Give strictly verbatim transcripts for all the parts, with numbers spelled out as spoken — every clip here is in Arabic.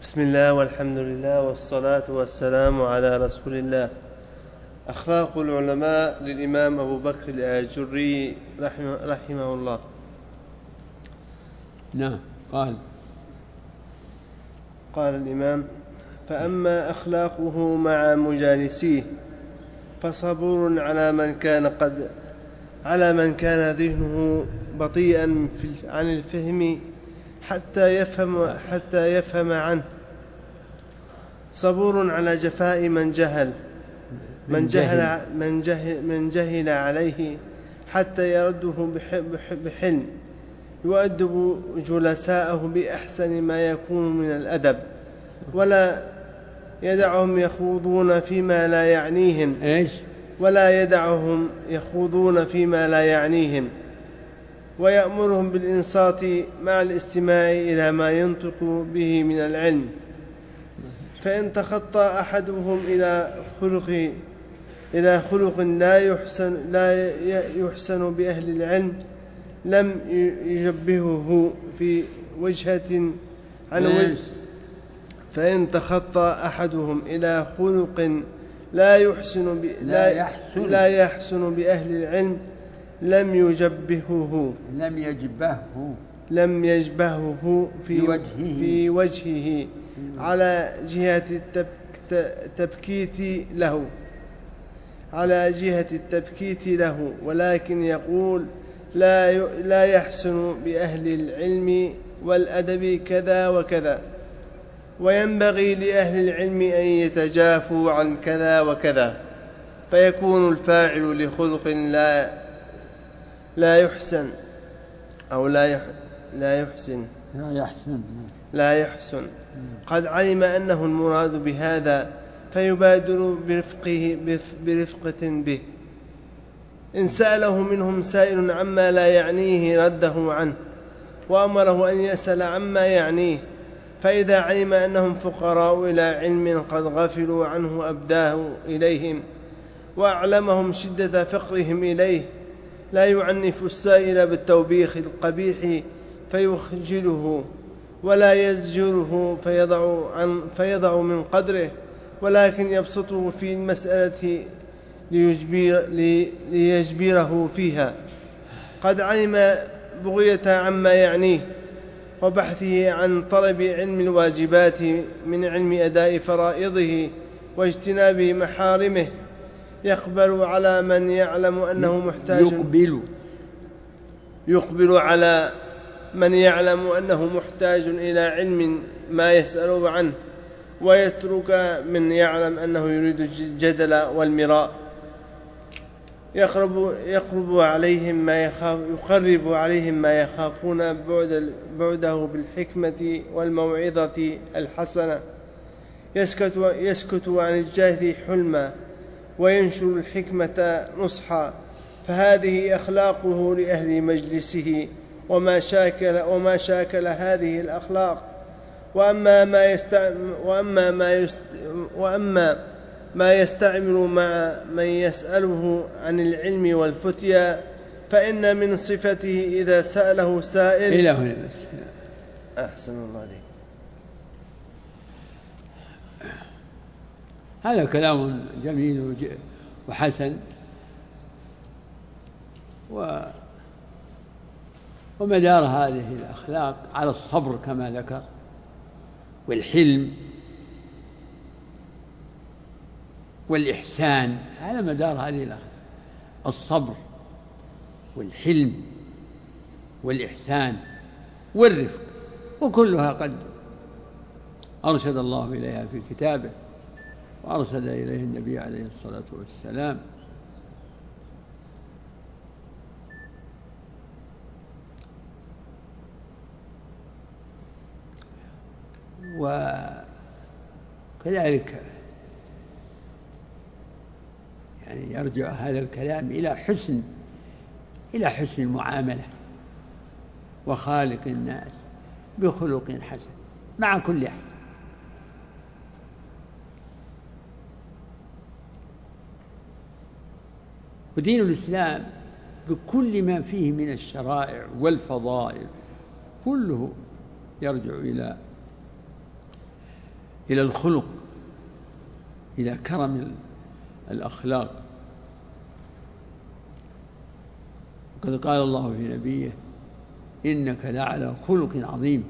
بسم الله والحمد لله والصلاة والسلام على رسول الله. أخلاق العلماء للإمام أبو بكر الآجري رحمه, رحمه الله. نعم. قال قال الإمام: فأما أخلاقه مع مجالسيه فصبور على من كان قد على من كان ذهنه بطيئا عن الفهم حتى يفهم حتى يفهم عنه، صبور على جفاء من جهل من جهل من جهل, من جهل عليه حتى يرده بحلم، يؤدب جلساءه بأحسن ما يكون من الأدب، ولا يدعهم يخوضون فيما لا يعنيهم إيش؟ ولا يدعهم يخوضون فيما لا يعنيهم ويأمرهم بالإنصات مع الاستماع إلى ما ينطق به من العلم. فإن تخطى أحدهم إلى خلق إلى خلق لا يحسن لا يحسن بأهل العلم لم يجبهه في وجهة عن وجه فإن تخطى أحدهم إلى خلق لا يحسن لا يحسن, لا يحسن بأهل العلم لم يجبهه لم يجبهه لم يجبهه في وجهه, في وجهه على جهة التبكيت له على جهة التبكيت له ولكن يقول لا لا يحسن بأهل العلم والأدب كذا وكذا، وينبغي لأهل العلم أن يتجافوا عن كذا وكذا، فيكون الفاعل لخلق لا لا يحسن أو لا يح لا يحسن لا يحسن لا يحسن قد علم أنه المراد بهذا فيبادر برفقه برفقة به. إن سأله منهم سائل عما لا يعنيه رده عنه وأمره أن يسأل عما يعنيه، فإذا علم أنهم فقراء إلى علم قد غفلوا عنه أبداه إليهم وأعلمهم شدة فقرهم إليه لا يعنف السائل بالتوبيخ القبيح فيخجله ولا يزجره فيضع, عن فيضع من قدره، ولكن يبسطه في المسألة ليجبر ليجبره فيها. قد علم بغية عما يعنيه وبحثه عن طلب علم الواجبات من علم أداء فرائضه واجتناب محارمه، يقبل على من يعلم أنه محتاج يقبل يقبل على من يعلم أنه محتاج إلى علم ما يسأل عنه، ويترك من يعلم أنه يريد الجدل والمراء. يقرب, يقرب عليهم ما يخاف يقرب عليهم ما يخافون بعد بعده بالحكمة والموعظة الحسنة، يسكت, يسكت عن الجهل حلما وينشر الحكمة نصحا، فهذه أخلاقه لأهل مجلسه وما شاكل, وما شاكل هذه الأخلاق. وأما ما يستعمل, وأما ما يست وأما ما يستعمل مع من يسأله عن العلم والفتيا فإن من صفته إذا سأله سائل إلى هنا بس. أحسن الله عليك. هذا كلام جميل وحسن، و ومدار هذه الأخلاق على الصبر كما ذكر والحلم والإحسان، على مدار هذه الأخلاق الصبر والحلم والإحسان والرفق، وكلها قد أرشد الله إليها في كتابه وأرشد إليه النبي عليه الصلاة والسلام. وكذلك يعني يرجع هذا الكلام إلى حسن إلى حسن المعاملة وخالق الناس بخلق حسن مع كل أحد. ودين الإسلام بكل ما فيه من الشرائع والفضائل كله يرجع إلى إلى الخلق، إلى كرم الأخلاق. وقد قال الله في نبيه: إنك لعلى خلق عظيم.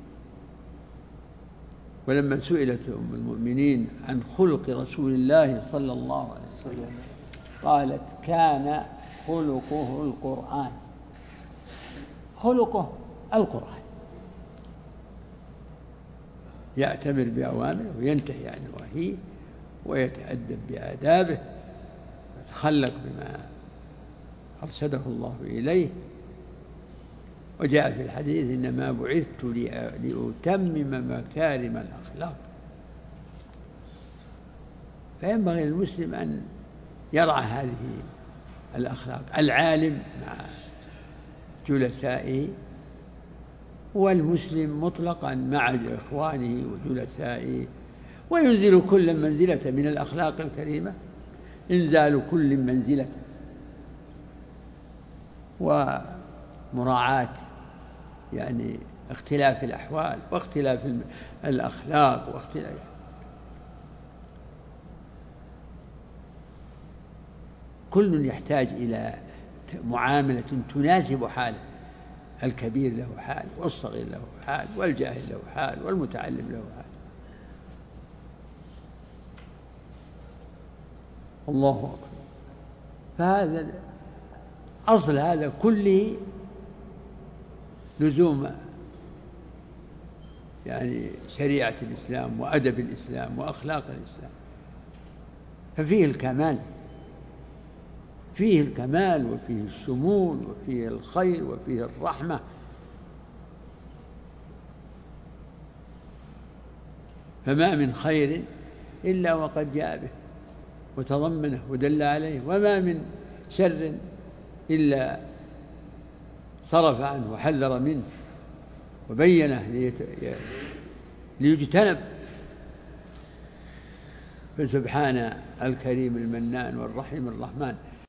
ولما سئلت أم المؤمنين عن خلق رسول الله صلى الله عليه وسلم قالت: كان خلقه القرآن. خلقه القرآن، يأتمر بأوامره وينتهي عن نواهيه ويتأدب بآدابه ويتخلق بما أرشده الله إليه. وجاء في الحديث: إنما بعثت لأتمم مكارم الأخلاق. فينبغي للمسلم أن يرعى هذه الأخلاق، العالم مع جلسائه، والمسلم مطلقا مع إخوانه وجلسائه، وينزل كل منزلة من الأخلاق الكريمة إنزال كل منزلة، ومراعاة يعني اختلاف الأحوال واختلاف الأخلاق واختلاف. كل يحتاج إلى معاملة تناسب حاله، الكبير له حال، والصغير له حال، والجاهل له حال، والمتعلم له حال. الله أكبر. فهذا أصل هذا كله لزوم يعني شريعة الإسلام وأدب الإسلام وأخلاق الإسلام، ففيه الكمال، فيه الكمال وفيه الشمول وفيه الخير وفيه الرحمة. فما من خير إلا وقد جاء به وتضمنه ودل عليه، وما من شر إلا صرف عنه وحذر منه وبينه ليجتنب. فسبحان الكريم المنان والرحيم الرحمن